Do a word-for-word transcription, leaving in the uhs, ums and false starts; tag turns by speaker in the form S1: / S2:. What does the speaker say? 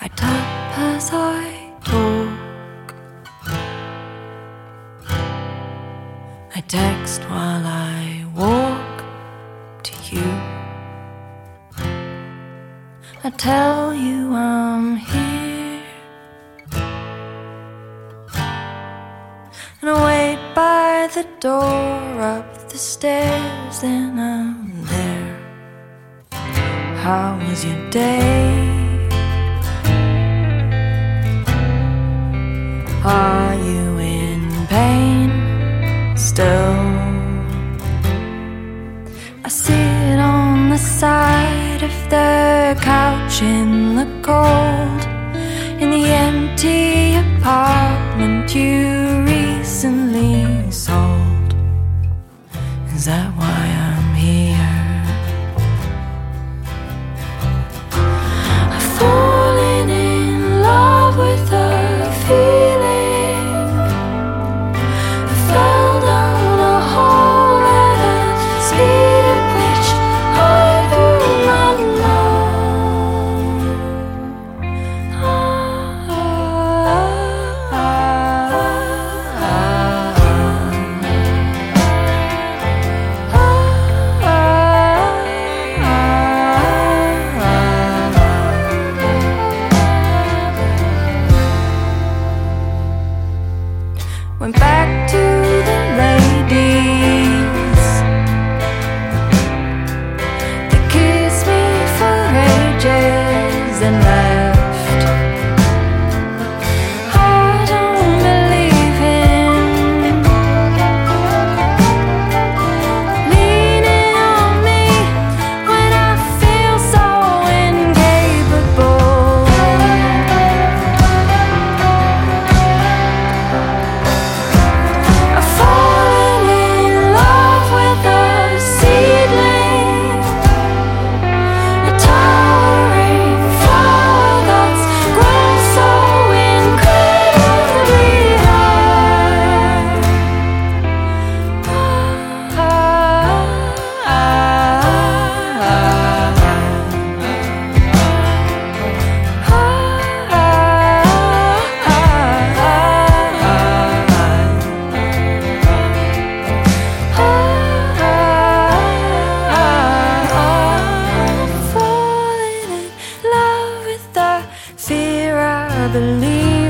S1: I tap as I talk, I text while I walk to you. I tell you I'm here, and I wait by the door up the stairs, then I'm there. How was your day? Are you in pain still? I sit on the side of the couch in the cold, in the empty apartment you recently sold. Is that why I'm here? I've fallen in love with the feeling. I fell down a hole at a speed at which I do not know. Ah, ah, went back to the ladies. They kissed me for ages and left. I don't believe him leaning on me when I feel so incapable. I've fallen in love with a seedling, a towering flower that's grown so incredibly high. Falling in love with the fear I believe.